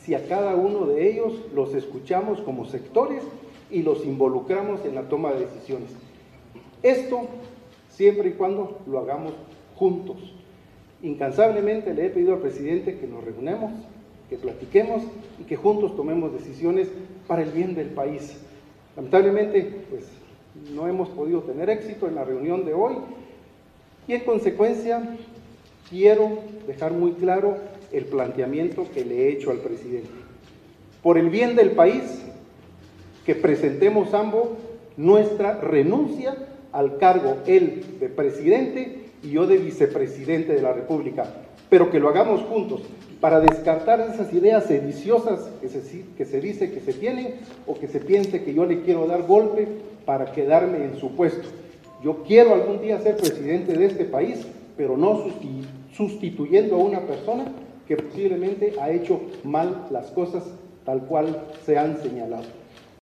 si a cada uno de ellos los escuchamos como sectores y los involucramos en la toma de decisiones. Esto siempre y cuando lo hagamos juntos. Incansablemente le he pedido al presidente que nos reunamos, que platiquemos y que juntos tomemos decisiones para el bien del país. Lamentablemente, pues no hemos podido tener éxito en la reunión de hoy y en consecuencia quiero dejar muy claro el planteamiento que le he hecho al presidente. Por el bien del país, que presentemos ambos nuestra renuncia al cargo, él de presidente y yo de vicepresidente de la República, pero que lo hagamos juntos para descartar esas ideas sediciosas que se dice que se tienen o que se piense que yo le quiero dar golpe para quedarme en su puesto. Yo quiero algún día ser presidente de este país, pero no sustituyendo a una persona que posiblemente ha hecho mal las cosas tal cual se han señalado.